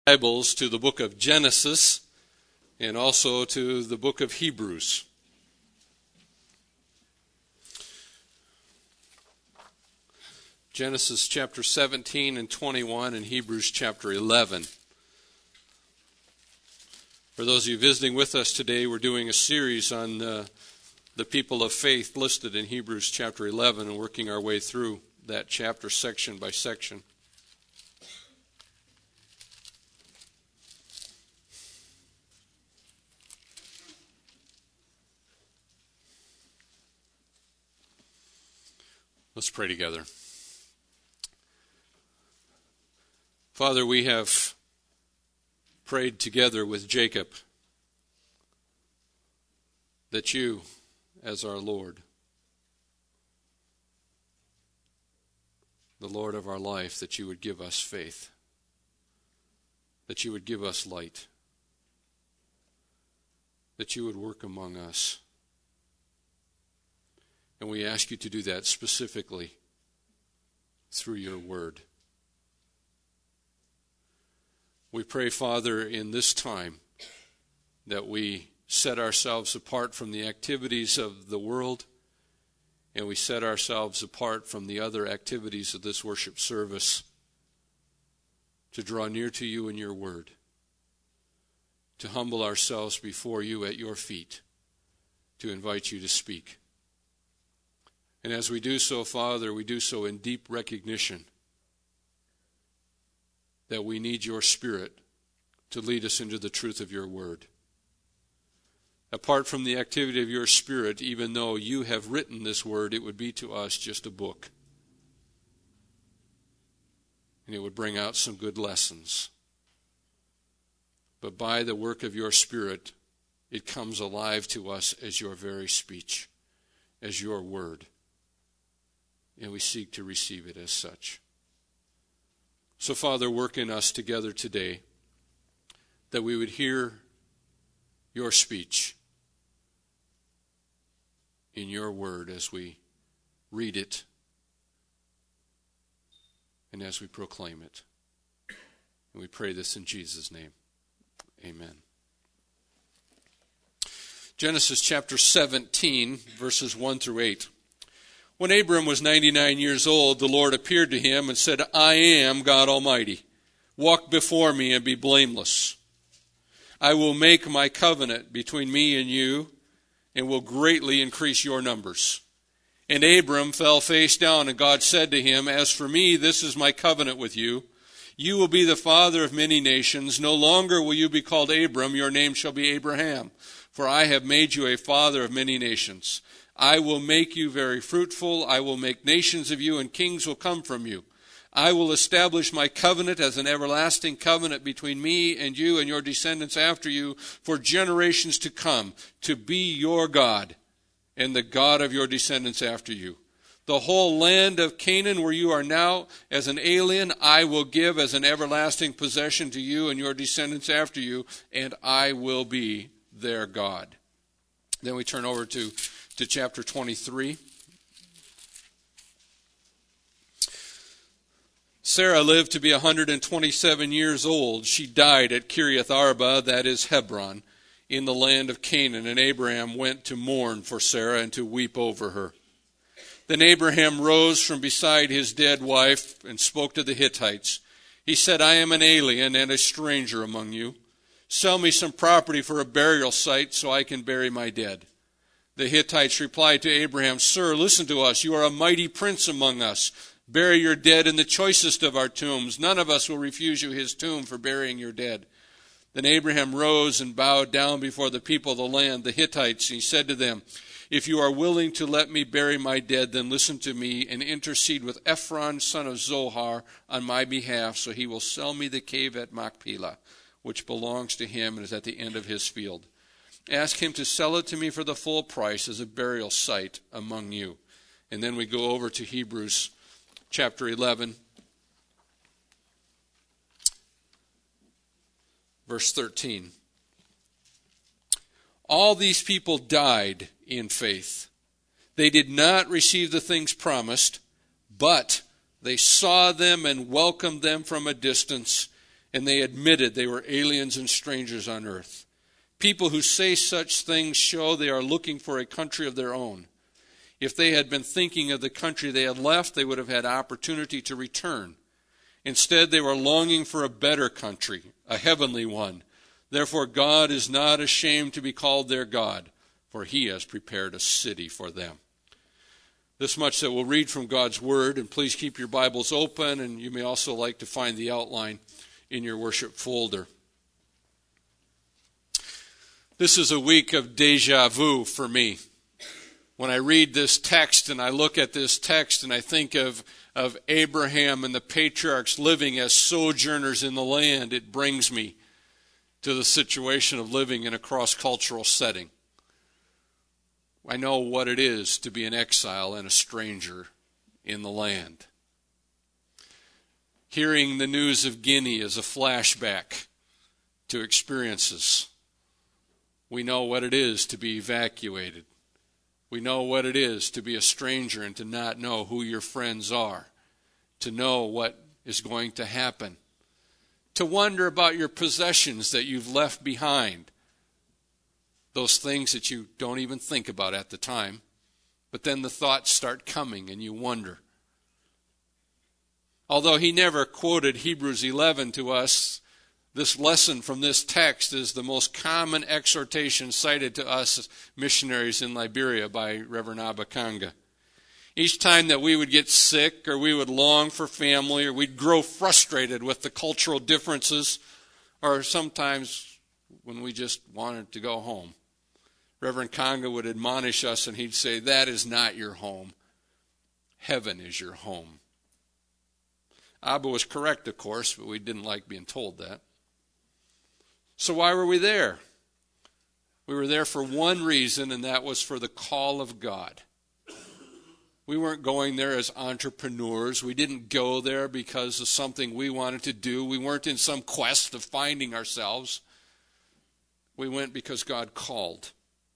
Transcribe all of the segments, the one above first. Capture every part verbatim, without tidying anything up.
Bibles to the book of Genesis and also to the book of Hebrews. Genesis chapter seventeen and twenty-one and Hebrews chapter eleven. For those of you visiting with us today, we're doing a series on uh, the people of faith listed in Hebrews chapter eleven and working our way through that chapter section by section. Let's pray together. Father, we have prayed together with Jacob that you, as our Lord, the Lord of our life, that you would give us faith, that you would give us light, that you would work among us. And we ask you to do that specifically through your word. We pray, Father, in this time that we set ourselves apart from the activities of the world, and we set ourselves apart from the other activities of this worship service to draw near to you in your word, to humble ourselves before you at your feet, to invite you to speak. And as we do so, Father, we do so in deep recognition that we need your Spirit to lead us into the truth of your word. Apart from the activity of your Spirit, even though you have written this word, it would be to us just a book. And it would bring out some good lessons. But by the work of your Spirit, it comes alive to us as your very speech, as your word. And we seek to receive it as such. So, Father, work in us together today that we would hear your speech in your word as we read it and as we proclaim it. And we pray this in Jesus' name. Amen. Genesis chapter seventeen, verses one through eight. When Abram was ninety-nine years old, the Lord appeared to him and said, I am God Almighty. Walk before me and be blameless. I will make my covenant between me and you and will greatly increase your numbers. And Abram fell face down, and God said to him, As for me, this is my covenant with you. You will be the father of many nations. No longer will you be called Abram. Your name shall be Abraham. For I have made you a father of many nations. I will make you very fruitful. I will make nations of you, and kings will come from you. I will establish my covenant as an everlasting covenant between me and you and your descendants after you for generations to come, to be your God and the God of your descendants after you. The whole land of Canaan, where you are now as an alien, I will give as an everlasting possession to you and your descendants after you, and I will be their God. Then we turn over to to chapter twenty-three. Sarah lived to be one hundred twenty-seven years old. She died at Kiriath Arba, that is Hebron, in the land of Canaan, and Abraham went to mourn for Sarah and to weep over her. Then Abraham rose from beside his dead wife and spoke to the Hittites. He said, I am an alien and a stranger among you. Sell me some property for a burial site so I can bury my dead. The Hittites replied to Abraham, Sir, listen to us. You are a mighty prince among us. Bury your dead in the choicest of our tombs. None of us will refuse you his tomb for burying your dead. Then Abraham rose and bowed down before the people of the land, the Hittites, and he said to them, If you are willing to let me bury my dead, then listen to me and intercede with Ephron, son of Zohar, on my behalf, so he will sell me the cave at Machpelah, which belongs to him and is at the end of his field. Ask him to sell it to me for the full price as a burial site among you. And then we go over to Hebrews chapter eleven, verse thirteen. All these people died in faith. They did not receive the things promised, but they saw them and welcomed them from a distance and they admitted they were aliens and strangers on earth. People who say such things show they are looking for a country of their own. If they had been thinking of the country they had left, they would have had opportunity to return. Instead, they were longing for a better country, a heavenly one. Therefore, God is not ashamed to be called their God, for he has prepared a city for them. This much that we'll read from God's Word, and please keep your Bibles open, and you may also like to find the outline in your worship folder. This is a week of deja vu for me. When I read this text and I look at this text and I think of, of Abraham and the patriarchs living as sojourners in the land, it brings me to the situation of living in a cross-cultural setting. I know what it is to be an exile and a stranger in the land. Hearing the news of Guinea is a flashback to experiences. We know what it is to be evacuated. We know what it is to be a stranger and to not know who your friends are, to know what is going to happen, to wonder about your possessions that you've left behind, those things that you don't even think about at the time, but then the thoughts start coming and you wonder. Although he never quoted Hebrews eleven to us, this lesson from this text is the most common exhortation cited to us missionaries in Liberia by Reverend Abakanga. Each time that we would get sick or we would long for family or we'd grow frustrated with the cultural differences or sometimes when we just wanted to go home, Reverend Kanga would admonish us and he'd say, that is not your home. Heaven is your home. Abba was correct, of course, but we didn't like being told that. So why were we there? We were there for one reason, and that was for the call of God. We weren't going there as entrepreneurs. We didn't go there because of something we wanted to do. We weren't in some quest of finding ourselves. We went because God called.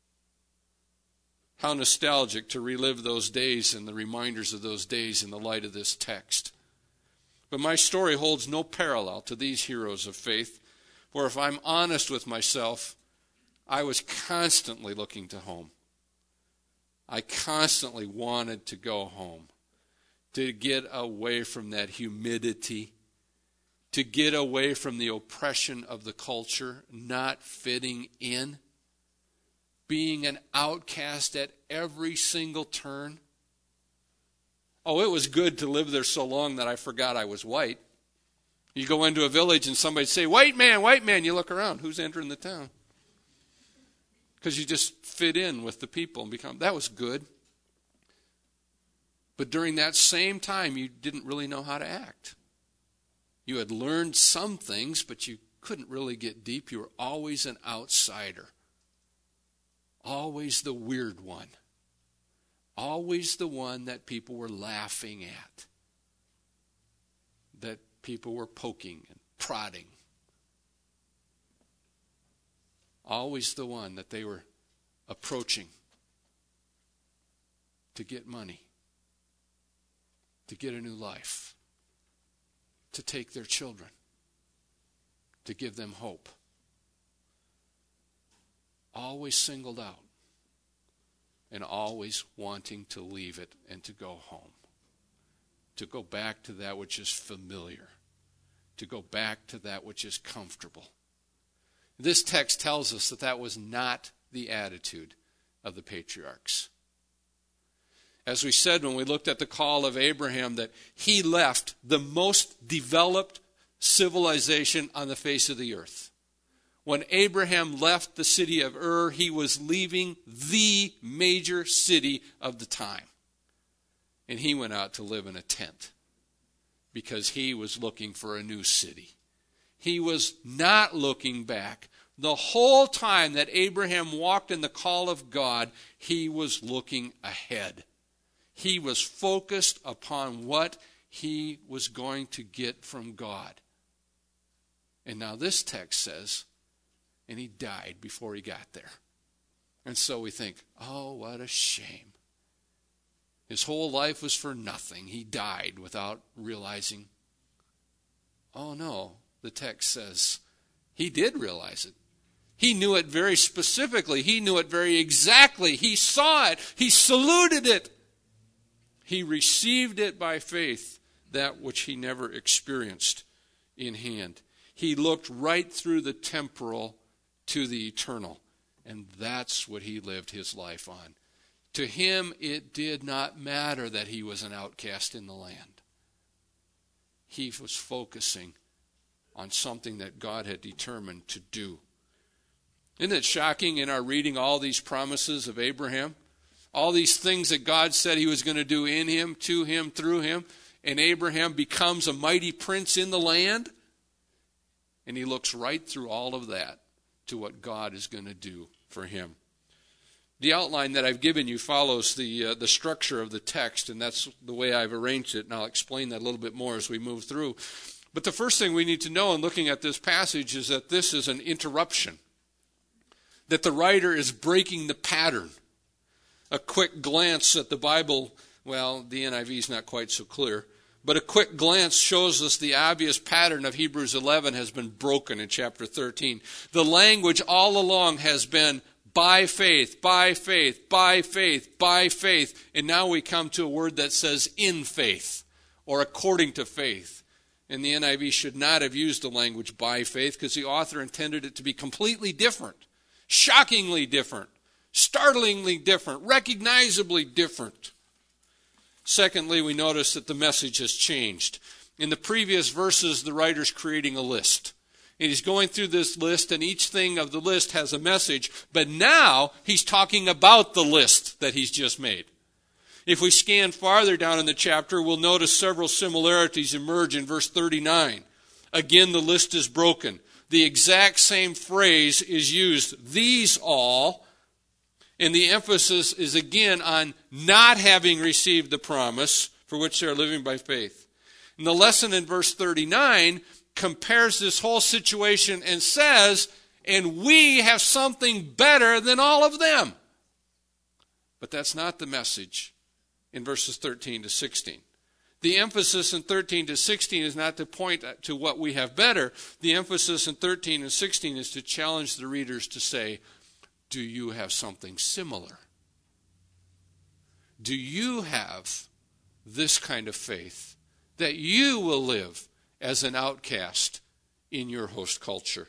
How nostalgic to relive those days and the reminders of those days in the light of this text. But my story holds no parallel to these heroes of faith. For if I'm honest with myself, I was constantly looking to home. I constantly wanted to go home, to get away from that humidity, to get away from the oppression of the culture, not fitting in, being an outcast at every single turn. Oh, it was good to live there so long that I forgot I was white. You go into a village and somebody say, white man, white man. You look around. Who's entering the town? Because you just fit in with the people and become, that was good. But during that same time, you didn't really know how to act. You had learned some things, but you couldn't really get deep. You were always an outsider. Always the weird one. Always the one that people were laughing at. That people were poking and prodding. Always the one that they were approaching to get money, to get a new life, to take their children, to give them hope. Always singled out and always wanting to leave it and to go home. To go back to that which is familiar, to go back to that which is comfortable. This text tells us that that was not the attitude of the patriarchs. As we said when we looked at the call of Abraham, that he left the most developed civilization on the face of the earth. When Abraham left the city of Ur, he was leaving the major city of the time. And he went out to live in a tent because he was looking for a new city. He was not looking back. The whole time that Abraham walked in the call of God, he was looking ahead. He was focused upon what he was going to get from God. And now this text says, and he died before he got there. And so we think, oh, what a shame. His whole life was for nothing. He died without realizing, oh no, the text says. He did realize it. He knew it very specifically. He knew it very exactly. He saw it. He saluted it. He received it by faith, that which he never experienced in hand. He looked right through the temporal to the eternal, and that's what he lived his life on. To him, it did not matter that he was an outcast in the land. He was focusing on something that God had determined to do. Isn't it shocking in our reading all these promises of Abraham? All these things that God said he was going to do in him, to him, through him, and Abraham becomes a mighty prince in the land, and he looks right through all of that to what God is going to do for him. The outline that I've given you follows the uh, the structure of the text, and that's the way I've arranged it, and I'll explain that a little bit more as we move through. But the first thing we need to know in looking at this passage is that this is an interruption, that the writer is breaking the pattern. A quick glance at the Bible, well, the N I V is not quite so clear, but a quick glance shows us the obvious pattern of Hebrews eleven has been broken in chapter thirteen. The language all along has been by faith, by faith, by faith, by faith. And now we come to a word that says in faith, or according to faith. And the N I V should not have used the language by faith because the author intended it to be completely different, shockingly different, startlingly different, recognizably different. Secondly, we notice that the message has changed. In the previous verses, the writer's creating a list. And he's going through this list, and each thing of the list has a message. But now he's talking about the list that he's just made. If we scan farther down in the chapter, we'll notice several similarities emerge in verse thirty-nine. Again, the list is broken. The exact same phrase is used, these all, and the emphasis is again on not having received the promise for which they are living by faith. And the lesson in verse thirty-nine compares this whole situation and says, and we have something better than all of them. But that's not the message in verses thirteen to sixteen. The emphasis in thirteen to sixteen is not to point to what we have better. The emphasis in thirteen and sixteen is to challenge the readers to say, do you have something similar? Do you have this kind of faith that you will live as an outcast in your host culture?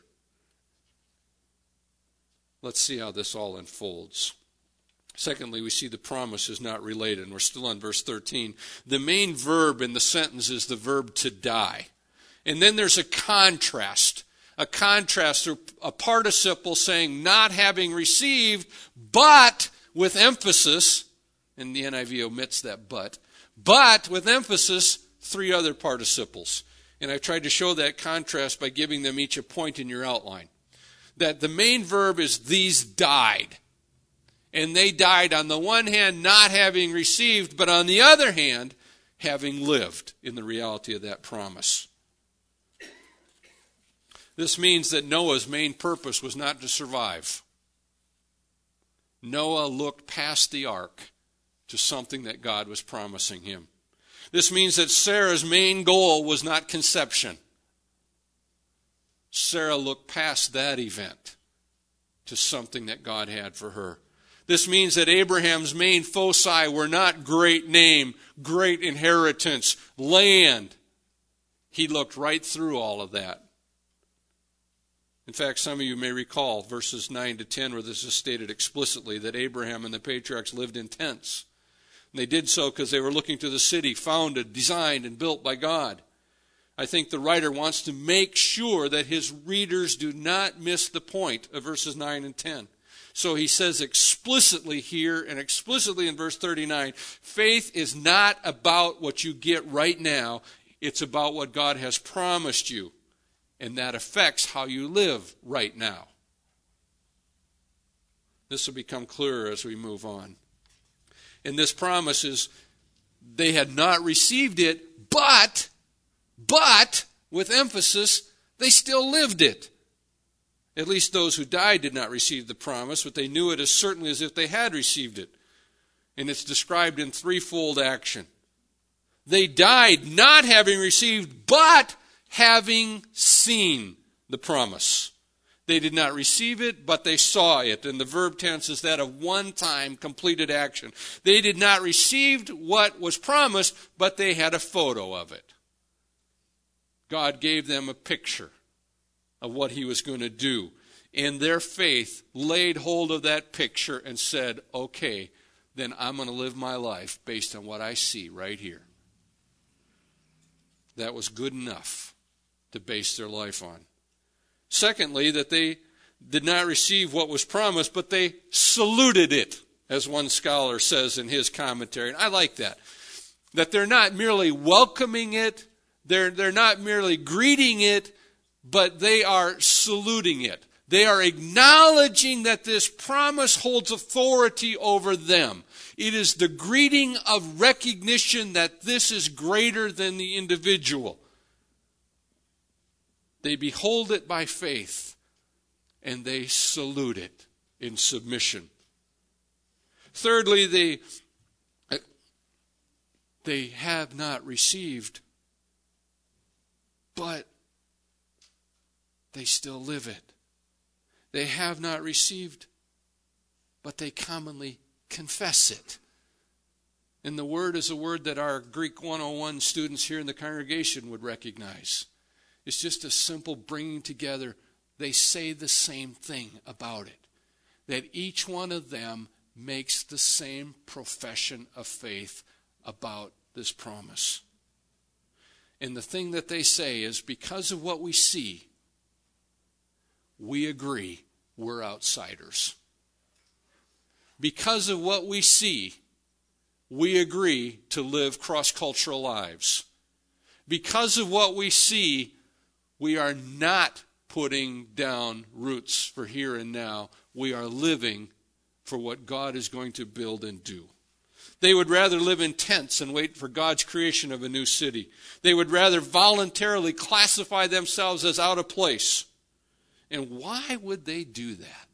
Let's see how this all unfolds. Secondly, we see the promise is not related, and we're still on verse thirteen. The main verb in the sentence is the verb to die. And then there's a contrast, a contrast, or a participle saying not having received, but with emphasis, and the N I V omits that but, but with emphasis, three other participles. And I've tried to show that contrast by giving them each a point in your outline. That the main verb is these died. And they died on the one hand not having received, but on the other hand having lived in the reality of that promise. This means that Noah's main purpose was not to survive. Noah looked past the ark to something that God was promising him. This means that Sarah's main goal was not conception. Sarah looked past that event to something that God had for her. This means that Abraham's main foci were not great name, great inheritance, land. He looked right through all of that. In fact, some of you may recall verses nine to ten where this is stated explicitly that Abraham and the patriarchs lived in tents. And they did so because they were looking to the city founded, designed, and built by God. I think the writer wants to make sure that his readers do not miss the point of verses nine and ten. So he says explicitly here and explicitly in verse thirty-nine, faith is not about what you get right now. It's about what God has promised you. And that affects how you live right now. This will become clearer as we move on. And this promise is they had not received it, but, but, with emphasis, they still lived it. At least those who died did not receive the promise, but they knew it as certainly as if they had received it. And it's described in threefold action. They died not having received, but having seen the promise. They did not receive it, but they saw it. And the verb tense is that of one-time completed action. They did not receive what was promised, but they had a photo of it. God gave them a picture of what he was going to do. And their faith laid hold of that picture and said, okay, then I'm going to live my life based on what I see right here. That was good enough to base their life on. Secondly, that they did not receive what was promised, but they saluted it, as one scholar says in his commentary. And I like that. That they're not merely welcoming it, they're, they're not merely greeting it, but they are saluting it. They are acknowledging that this promise holds authority over them. It is the greeting of recognition that this is greater than the individual. They behold it by faith, and they salute it in submission. Thirdly, they, they have not received, but they still live it. They have not received, but they commonly confess it. And the word is a word that our Greek one oh one students here in the congregation would recognize. It's just a simple bringing together. They say the same thing about it. That each one of them makes the same profession of faith about this promise. And the thing that they say is, because of what we see, we agree we're outsiders. Because of what we see, we agree to live cross-cultural lives. Because of what we see, we are not putting down roots for here and now. We are living for what God is going to build and do. They would rather live in tents and wait for God's creation of a new city. They would rather voluntarily classify themselves as out of place. And why would they do that?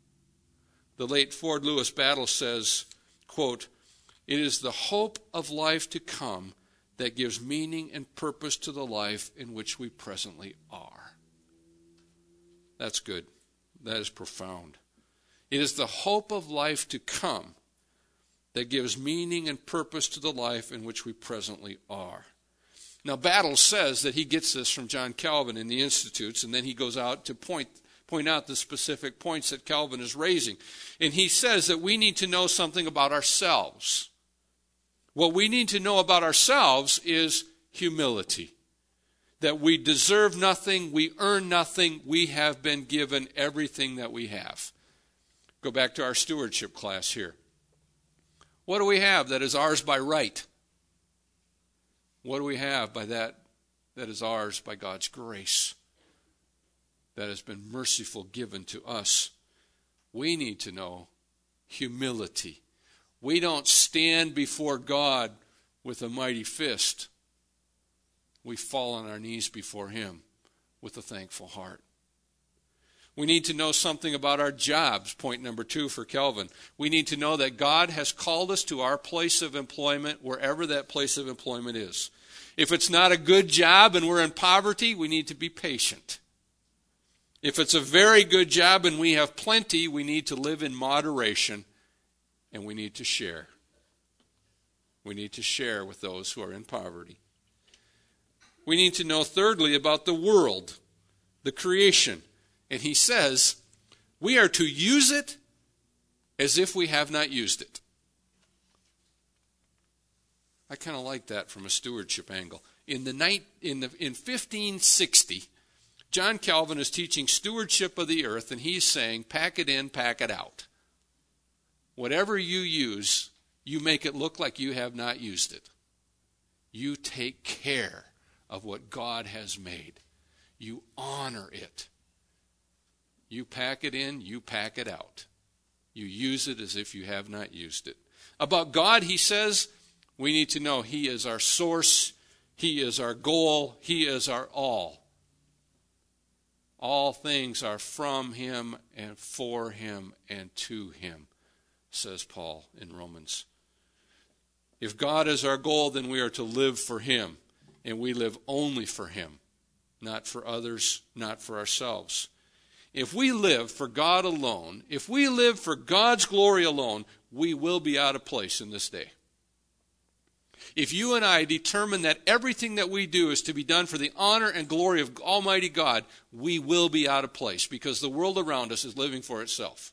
The late Ford Lewis Battle says, quote, "It is the hope of life to come that gives meaning and purpose to the life in which we presently are." That's good. That is profound. It is the hope of life to come that gives meaning and purpose to the life in which we presently are. Now, Battle says that he gets this from John Calvin in the Institutes, and then he goes out to point, point out the specific points that Calvin is raising. And he says that we need to know something about ourselves. What we need to know about ourselves is humility. That we deserve nothing, we earn nothing, we have been given everything that we have. Go back to our stewardship class here. What do we have that is ours by right? What do we have by that that is ours by God's grace? That has been merciful given to us. We need to know humility. We don't stand before God with a mighty fist. We fall on our knees before Him with a thankful heart. We need to know something about our jobs, point number two for Calvin. We need to know that God has called us to our place of employment, wherever that place of employment is. If it's not a good job and we're in poverty, we need to be patient. If it's a very good job and we have plenty, we need to live in moderation, and we need to share. We need to share with those who are in poverty. We need to know, thirdly, about the world, the creation. And he says, we are to use it as if we have not used it. I kind of like that from a stewardship angle. In the night, in the in fifteen sixty, John Calvin is teaching stewardship of the earth, and he's saying, pack it in, pack it out. Whatever you use, you make it look like you have not used it. You take care of what God has made. You honor it. You pack it in, you pack it out. You use it as if you have not used it. About God, he says, we need to know He is our source, He is our goal, He is our all. All things are from Him and for Him and to Him, says Paul in Romans. If God is our goal, then we are to live for Him, and we live only for Him. not for others, not for ourselves. If we live for God alone, if we live for God's glory alone, we will be out of place in this day. If you and I determine that everything that we do is to be done for the honor and glory of Almighty God, we will be out of place because the world around us is living for itself.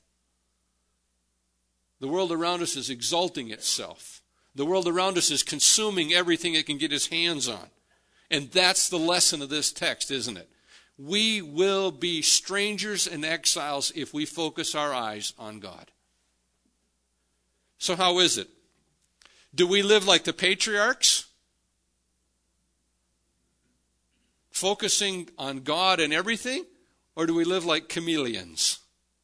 The world around us is exalting itself. The world around us is consuming everything it can get its hands on. And that's the lesson of this text, isn't it? We will be strangers and exiles if we focus our eyes on God. So how is it? Do we live like the patriarchs? Focusing on God and everything? Or do we live like chameleons?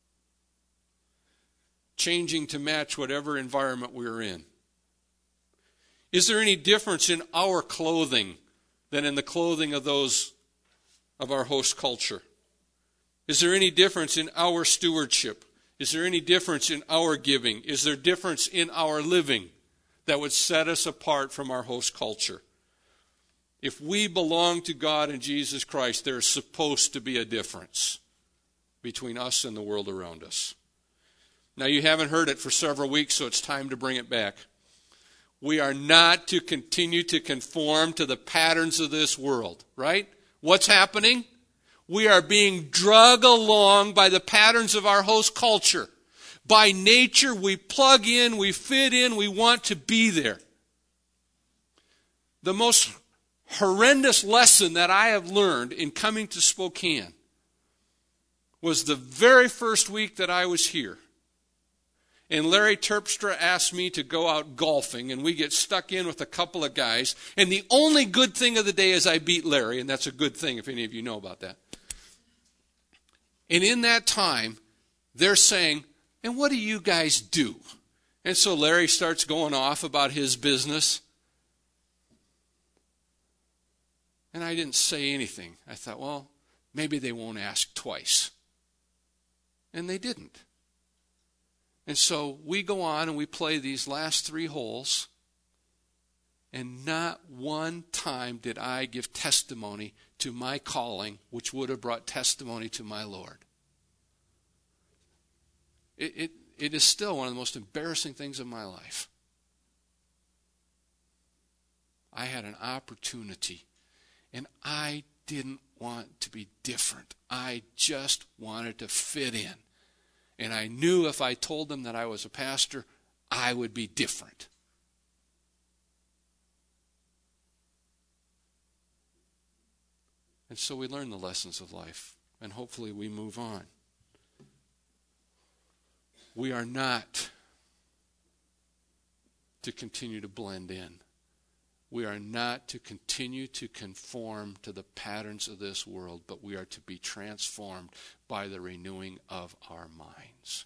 Changing to match whatever environment we're in. Is there any difference in our clothing than in the clothing of those of our host culture? Is there any difference in our stewardship? Is there any difference in our giving? Is there difference in our living that would set us apart from our host culture? If we belong to God and Jesus Christ, there is supposed to be a difference between us and the world around us. Now, you haven't heard it for several weeks, so it's time to bring it back. We are not to continue to conform to the patterns of this world, right? What's happening? We are being dragged along by the patterns of our host culture. By nature, we plug in, we fit in, we want to be there. The most horrendous lesson that I have learned in coming to Spokane was the very first week that I was here. And Larry Terpstra asked me to go out golfing, and we get stuck in with a couple of guys. And the only good thing of the day is I beat Larry, and that's a good thing if any of you know about that. And in that time, they're saying, and what do you guys do? And so Larry starts going off about his business. And I didn't say anything. I thought, well, maybe they won't ask twice. And they didn't. And so we go on and we play these last three holes. And not one time did I give testimony to my calling, which would have brought testimony to my Lord. It, it, it is still one of the most embarrassing things of my life. I had an opportunity, and I didn't want to be different. I just wanted to fit in. And I knew if I told them that I was a pastor, I would be different. And so we learn the lessons of life, and hopefully we move on. We are not to continue to blend in. We are not to continue to conform to the patterns of this world, but we are to be transformed by the renewing of our minds.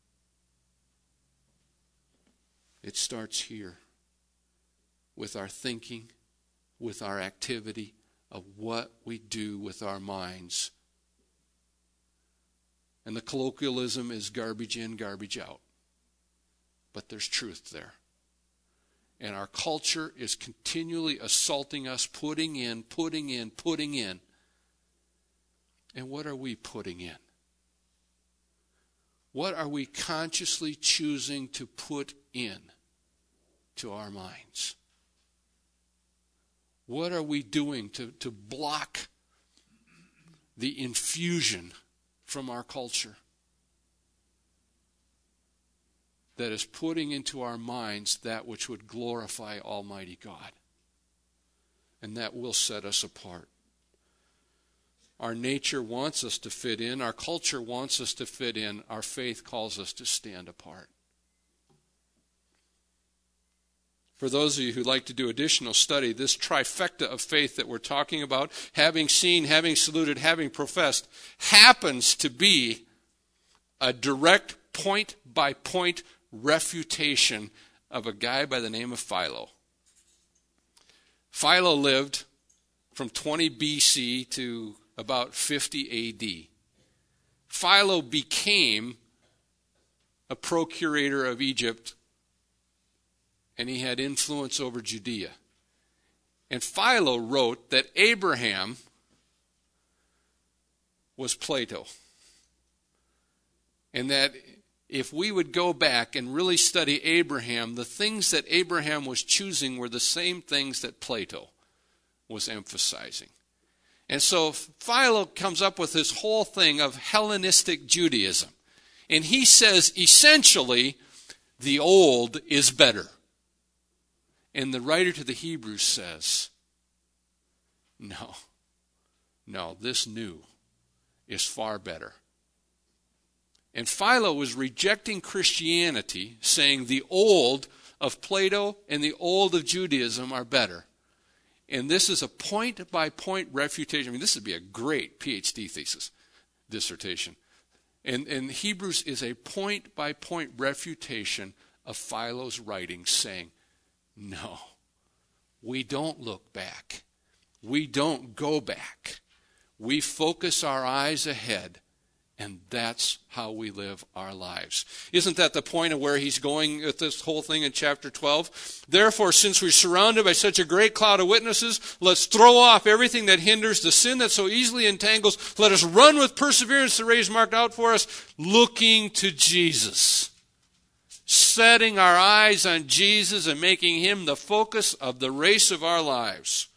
It starts here with our thinking, with our activity of what we do with our minds. And the colloquialism is garbage in, garbage out. But there's truth there. And our culture is continually assaulting us, putting in, putting in, putting in. And what are we putting in? What are we consciously choosing to put in to our minds? What are we doing to, to block the infusion from our culture that is putting into our minds that which would glorify Almighty God? And that will set us apart. Our nature wants us to fit in. Our culture wants us to fit in. Our faith calls us to stand apart. For those of you who like to do additional study, this trifecta of faith that we're talking about, having seen, having saluted, having professed, happens to be a direct point-by-point refutation of a guy by the name of Philo. Philo lived from twenty B C to about fifty A D. Philo became a procurator of Egypt, and he had influence over Judea. And Philo wrote that Abraham was Plato. And that if we would go back and really study Abraham, the things that Abraham was choosing were the same things that Plato was emphasizing. And so Philo comes up with this whole thing of Hellenistic Judaism. And he says, essentially, the old is better. And the writer to the Hebrews says, no, no, this new is far better. And Philo was rejecting Christianity, saying the old of Plato and the old of Judaism are better. And this is a point-by-point refutation. I mean, this would be a great P H D thesis, dissertation. And, and Hebrews is a point-by-point refutation of Philo's writings, saying, no, we don't look back. We don't go back. We focus our eyes ahead. And that's how we live our lives. Isn't that the point of where he's going with this whole thing in chapter twelve? Therefore, since we're surrounded by such a great cloud of witnesses, let's throw off everything that hinders, the sin that so easily entangles. Let us run with perseverance the race marked out for us, looking to Jesus. Setting our eyes on Jesus and making him the focus of the race of our lives.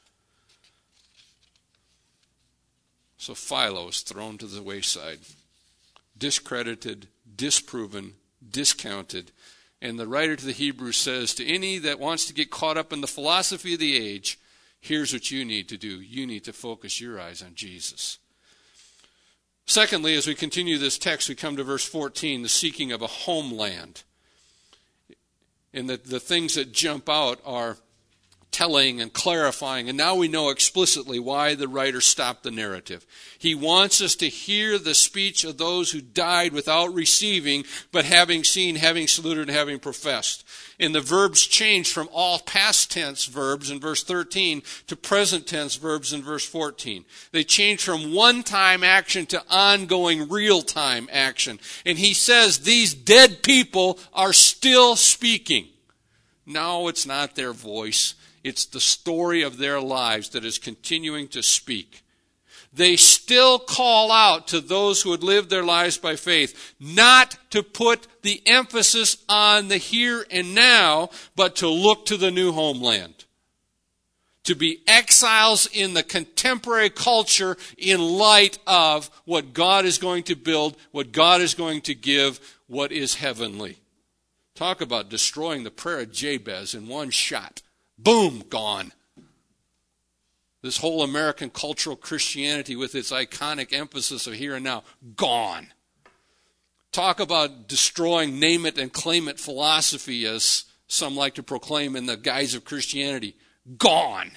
So Philo is thrown to the wayside. Discredited, disproven, discounted. And the writer to the Hebrews says to any that wants to get caught up in the philosophy of the age, here's what you need to do. You need to focus your eyes on Jesus. Secondly, as we continue this text, we come to verse fourteen, the seeking of a homeland. And the, the things that jump out are telling and clarifying. And now we know explicitly why the writer stopped the narrative. He wants us to hear the speech of those who died without receiving, but having seen, having saluted, and having professed. And the verbs change from all past tense verbs in verse thirteen to present tense verbs in verse fourteen. They change from one-time action to ongoing real-time action. And he says these dead people are still speaking. No, it's not their voice. It's the story of their lives that is continuing to speak. They still call out to those who had lived their lives by faith, not to put the emphasis on the here and now, but to look to the new homeland. To be exiles in the contemporary culture in light of what God is going to build, what God is going to give, what is heavenly. Talk about destroying the prayer of Jabez in one shot. Boom, gone. This whole American cultural Christianity with its iconic emphasis of here and now, gone. Talk about destroying name it and claim it philosophy, as some like to proclaim in the guise of Christianity. Gone.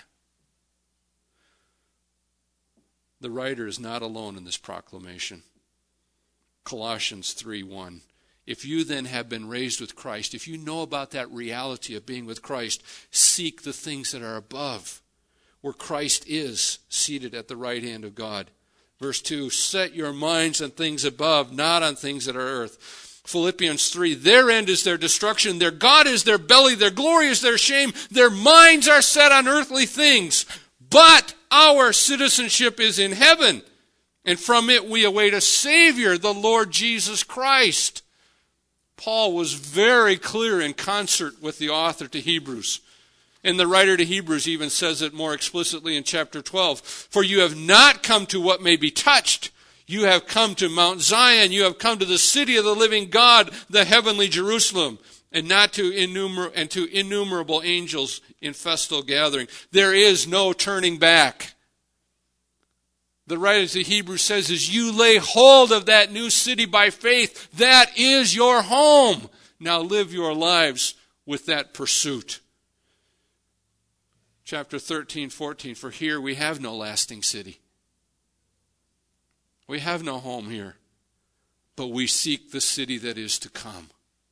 The writer is not alone in this proclamation. Colossians three one. If you then have been raised with Christ, if you know about that reality of being with Christ, seek the things that are above, where Christ is seated at the right hand of God. Verse two, set your minds on things above, not on things that are earth. Philippians three, their end is their destruction, their God is their belly, their glory is their shame, their minds are set on earthly things, but our citizenship is in heaven, and from it we await a Savior, the Lord Jesus Christ. Paul was very clear in concert with the author to Hebrews. And the writer to Hebrews even says it more explicitly in chapter twelve. For you have not come to what may be touched. You have come to Mount Zion. You have come to the city of the living God, the heavenly Jerusalem, and not to innumer- and to innumerable angels in festal gathering. There is no turning back. The writer to Hebrews says, as you lay hold of that new city by faith, that is your home. Now live your lives with that pursuit. Chapter thirteen, fourteen, for here we have no lasting city. We have no home here, but we seek the city that is to come.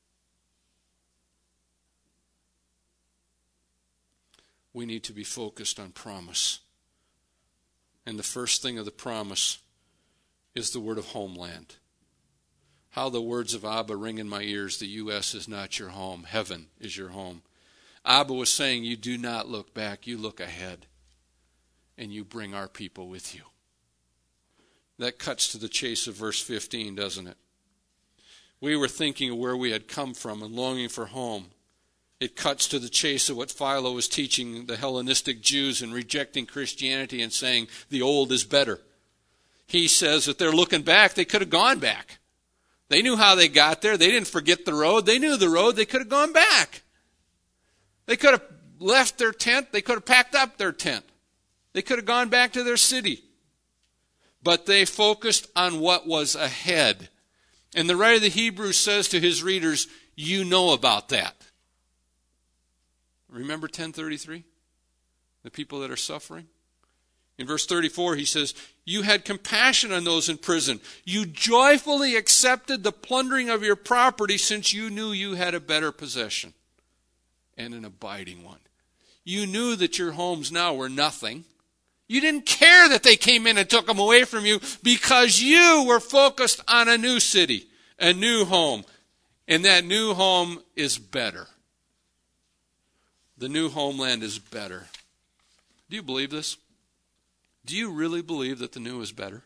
We need to be focused on promise. And the first thing of the promise is the word of homeland. How the words of Abba ring in my ears. The U S is not your home. Heaven is your home. Abba was saying, you do not look back. You look ahead. And you bring our people with you. That cuts to the chase of verse fifteen, doesn't it? We were thinking of where we had come from and longing for home. It cuts to the chase of what Philo was teaching the Hellenistic Jews and rejecting Christianity and saying the old is better. He says that they're looking back. They could have gone back. They knew how they got there. They didn't forget the road. They knew the road. They could have gone back. They could have left their tent. They could have packed up their tent. They could have gone back to their city. But they focused on what was ahead. And the writer of the Hebrews says to his readers, you know about that. Remember ten thirty-three? The people that are suffering? In verse thirty-four, he says, you had compassion on those in prison. You joyfully accepted the plundering of your property since you knew you had a better possession and an abiding one. You knew that your homes now were nothing. You didn't care that they came in and took them away from you because you were focused on a new city, a new home. And that new home is better. The new homeland is better. Do you believe this? Do you really believe that the new is better?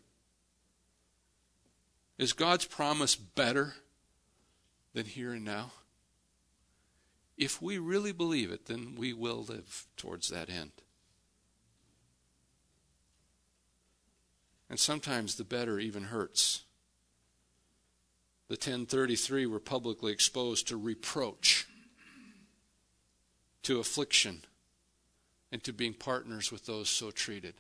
Is God's promise better than here and now? If we really believe it, then we will live towards that end. And sometimes the better even hurts. The ten thirty-three were publicly exposed to reproach, to affliction, and to being partners with those so treated.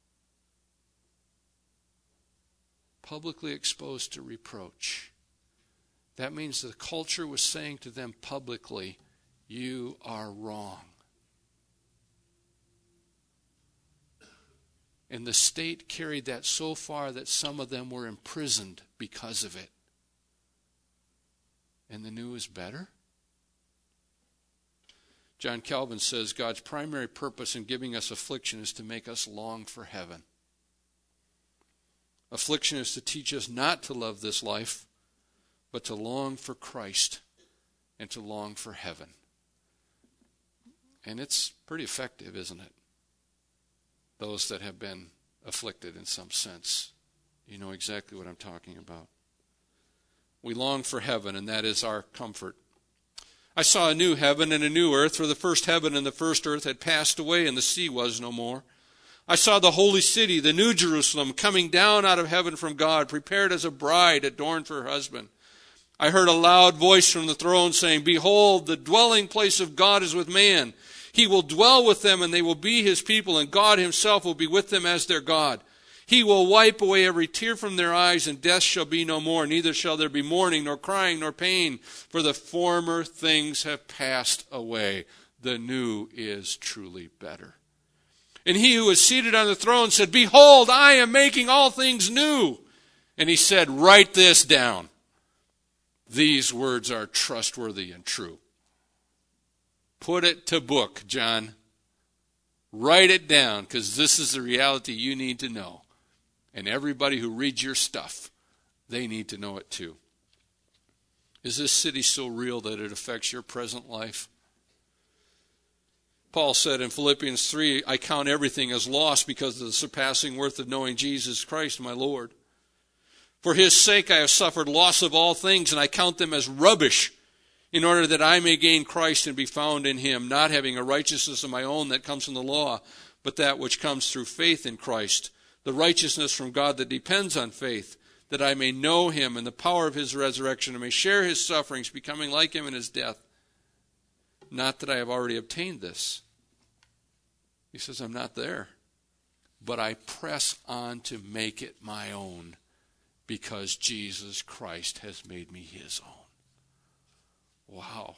Publicly exposed to reproach. That means the culture was saying to them publicly, you are wrong. And the state carried that so far that some of them were imprisoned because of it. And the new is better? John Calvin says God's primary purpose in giving us affliction is to make us long for heaven. Affliction is to teach us not to love this life, but to long for Christ and to long for heaven. And it's pretty effective, isn't it? Those that have been afflicted in some sense. You know exactly what I'm talking about. We long for heaven, and that is our comfort. I saw a new heaven and a new earth, for the first heaven and the first earth had passed away, and the sea was no more. I saw the holy city, the new Jerusalem, coming down out of heaven from God, prepared as a bride adorned for her husband. I heard a loud voice from the throne saying, behold, the dwelling place of God is with man. He will dwell with them, and they will be his people, and God himself will be with them as their God. He will wipe away every tear from their eyes, and death shall be no more. Neither shall there be mourning, nor crying, nor pain, for the former things have passed away. The new is truly better. And he who was seated on the throne said, behold, I am making all things new. And he said, write this down. These words are trustworthy and true. Put it to book, John. Write it down, because this is the reality you need to know. And everybody who reads your stuff, they need to know it too. Is this city so real that it affects your present life? Paul said in Philippians three, I count everything as loss because of the surpassing worth of knowing Jesus Christ, my Lord. For his sake I have suffered loss of all things, and I count them as rubbish, in order that I may gain Christ and be found in him, not having a righteousness of my own that comes from the law, but that which comes through faith in Christ, the righteousness from God that depends on faith, that I may know him and the power of his resurrection, and may share his sufferings, becoming like him in his death. Not that I have already obtained this. He says, I'm not there. But I press on to make it my own, because Jesus Christ has made me his own. Wow.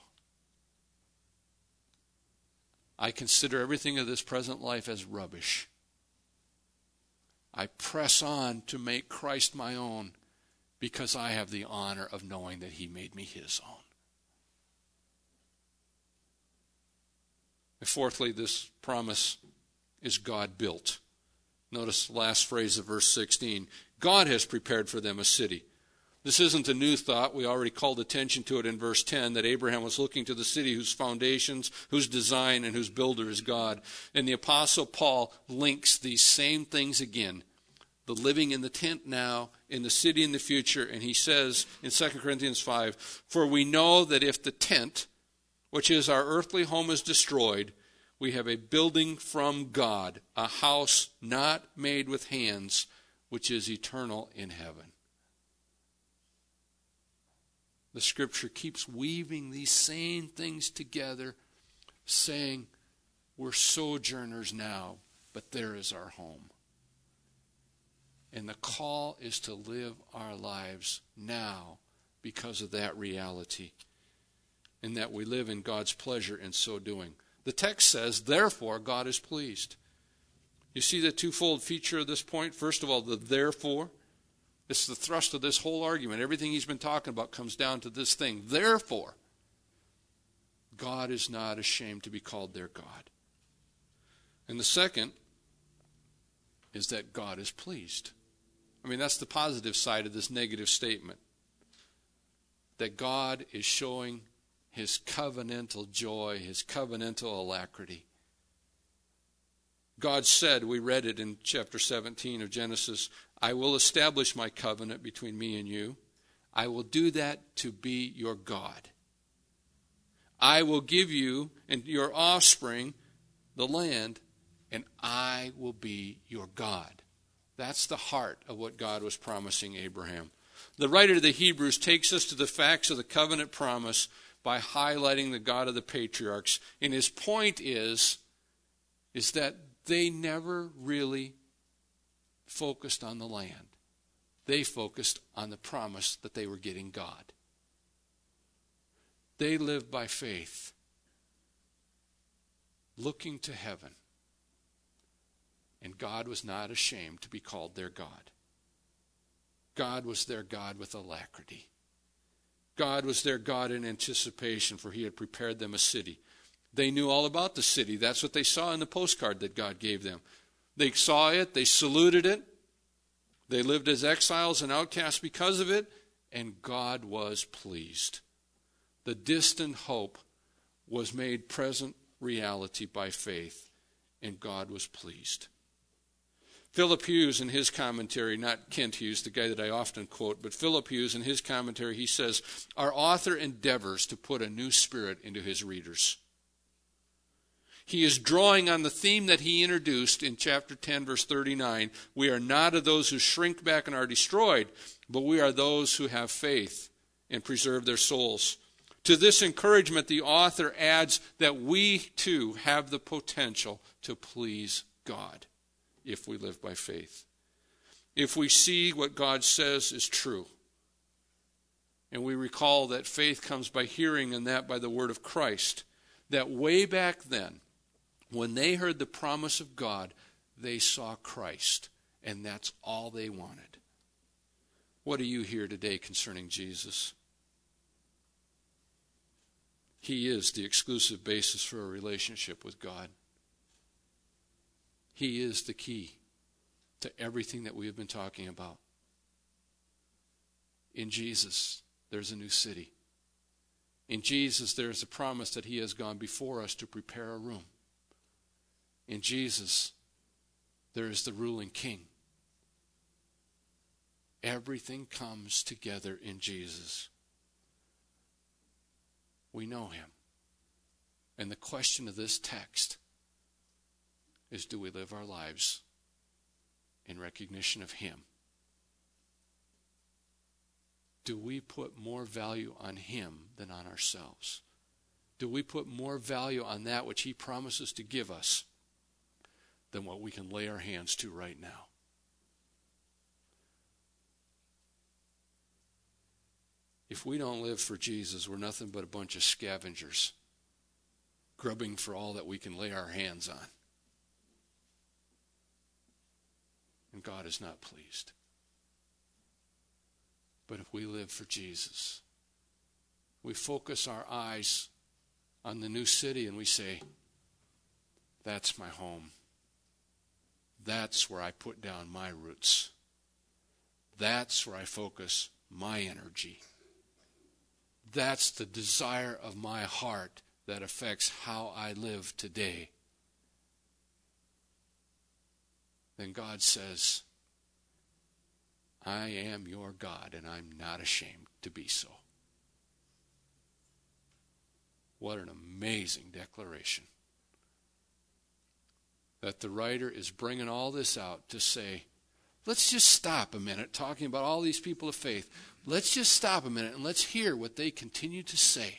I consider everything of this present life as rubbish. I press on to make Christ my own, because I have the honor of knowing that he made me his own. And fourthly, this promise is God-built. Notice the last phrase of verse sixteen. God has prepared for them a city. This isn't a new thought. We already called attention to it in verse ten, that Abraham was looking to the city whose foundations, whose design, and whose builder is God. And the Apostle Paul links these same things again the living in the tent now, in the city in the future. And he says in Second Corinthians five, for we know that if the tent, which is our earthly home, is destroyed, we have a building from God, a house not made with hands, which is eternal in heaven. The Scripture keeps weaving these same things together, saying, we're sojourners now, but there is our home. And the call is to live our lives now because of that reality, and that we live in God's pleasure in so doing. The text says, therefore, God is pleased. You see the twofold feature of this point? First of all, the therefore. It's the thrust of this whole argument. Everything he's been talking about comes down to this thing. Therefore, God is not ashamed to be called their God. And the second is that God is pleased. I mean, that's the positive side of this negative statement. That God is showing his covenantal joy, his covenantal alacrity. God said, we read it in chapter seventeen of Genesis, I will establish my covenant between me and you. I will do that to be your God. I will give you and your offspring the land, and I will be your God. That's the heart of what God was promising Abraham. The writer of the Hebrews takes us to the facts of the covenant promise by highlighting the God of the patriarchs. And his point is, is that they never really focused on the land. They focused on the promise that they were getting God. They lived by faith, looking to heaven. And God was not ashamed to be called their God. God was their God with alacrity. God was their God in anticipation, for he had prepared them a city. They knew all about the city. That's what they saw in the postcard that God gave them. They saw it, they saluted it, they lived as exiles and outcasts because of it, and God was pleased. The distant hope was made present reality by faith, and God was pleased. Philip Hughes in his commentary, not Kent Hughes, the guy that I often quote, but Philip Hughes in his commentary, he says, our author endeavors to put a new spirit into his readers. He is drawing on the theme that he introduced in chapter ten, verse thirty-nine. We are not of those who shrink back and are destroyed, but we are those who have faith and preserve their souls. To this encouragement, the author adds that we too have the potential to please God if we live by faith. If we see what God says is true, and we recall that faith comes by hearing and that by the word of Christ, that way back then, when they heard the promise of God, they saw Christ, and that's all they wanted. What do you hear today concerning Jesus? He is the exclusive basis for a relationship with God. He is the key to everything that we have been talking about. In Jesus, there's a new city. In Jesus, there is a promise that he has gone before us to prepare a room. In Jesus, there is the ruling king. Everything comes together in Jesus. We know him. And the question of this text is, do we live our lives in recognition of him? Do we put more value on him than on ourselves? Do we put more value on that which he promises to give us than what we can lay our hands to right now? If we don't live for Jesus, we're nothing but a bunch of scavengers, grubbing for all that we can lay our hands on. And God is not pleased. But if we live for Jesus, we focus our eyes on the new city and we say, that's my home. That's where I put down my roots. That's where I focus my energy. That's the desire of my heart that affects how I live today. Then God says, I am your God, and I'm not ashamed to be so. What an amazing declaration. That the writer is bringing all this out to say, let's just stop a minute talking about all these people of faith. Let's just stop a minute and let's hear what they continue to say.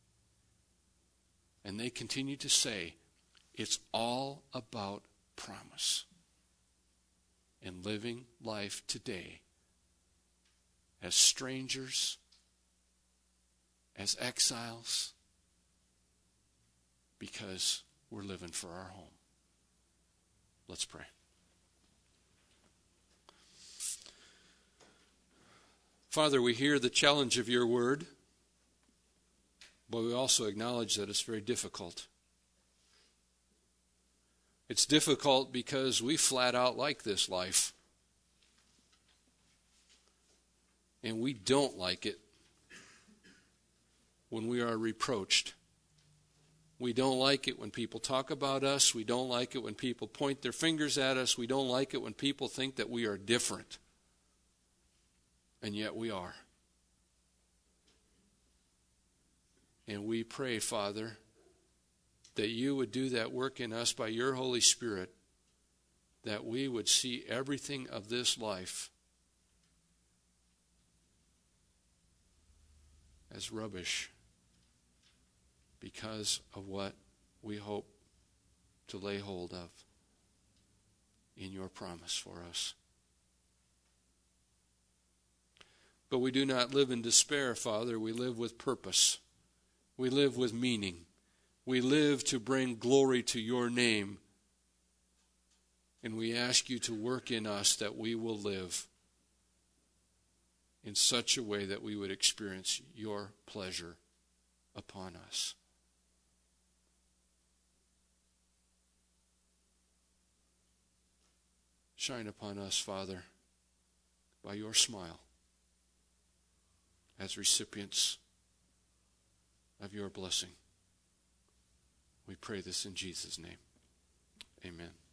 And they continue to say, it's all about promise. And living life today as strangers, as exiles, because we're living for our home. Let's pray. Father, we hear the challenge of your word, but we also acknowledge that it's very difficult. It's difficult because we flat out like this life. And we don't like it when we are reproached. We don't like it when people talk about us. We don't like it when people point their fingers at us. We don't like it when people think that we are different. And yet we are. And we pray, Father, that you would do that work in us by your Holy Spirit, that we would see everything of this life as rubbish because of what we hope to lay hold of in your promise for us. But we do not live in despair, Father. We live with purpose. We live with meaning. We live to bring glory to your name. And we ask you to work in us that we will live in such a way that we would experience your pleasure upon us. Shine upon us, Father, by your smile as recipients of your blessing. We pray this in Jesus' name. Amen.